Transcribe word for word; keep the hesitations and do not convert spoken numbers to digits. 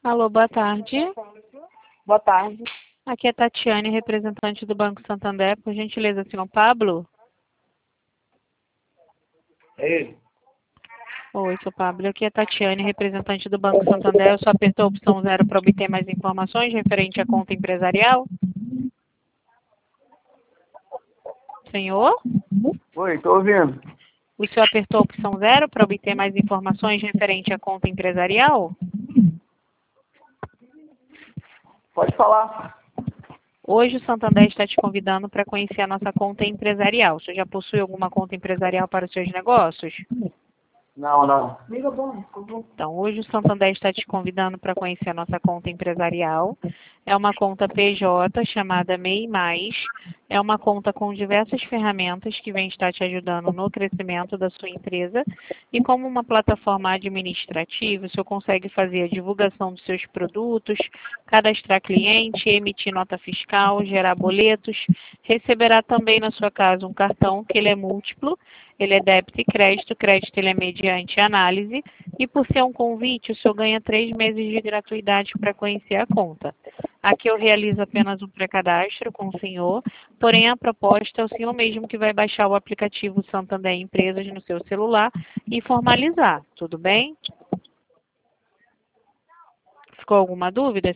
Alô, boa tarde. Boa tarde. Aqui é Tatiane, representante do Banco Santander. Por gentileza, senhor Pablo? É ele. Oi, senhor Pablo. Aqui é Tatiane, representante do Banco Santander. Eu só apertou a opção zero para obter mais informações referente à conta empresarial? Senhor? Oi, tô ouvindo. O senhor apertou a opção zero para obter mais informações referente à conta empresarial? Pode falar. Hoje o Santander está te convidando para conhecer a nossa conta empresarial. O senhor já possui alguma conta empresarial para os seus negócios? Não, não. Então, hoje o Santander está te convidando para conhecer a nossa conta empresarial. É uma conta P J chamada M E I Mais. É uma conta com diversas ferramentas que vem estar te ajudando no crescimento da sua empresa. E como uma plataforma administrativa, o senhor consegue fazer a divulgação dos seus produtos, cadastrar cliente, emitir nota fiscal, gerar boletos. Receberá também na sua casa um cartão que ele é múltiplo. Ele é débito e crédito. O crédito ele é mediante análise. E por ser um convite, o senhor ganha três meses de gratuidade para conhecer a conta. Aqui eu realizo apenas um pré-cadastro com o senhor, porém a proposta é o senhor mesmo que vai baixar o aplicativo Santander Empresas no seu celular e formalizar. Tudo bem? Ficou alguma dúvida?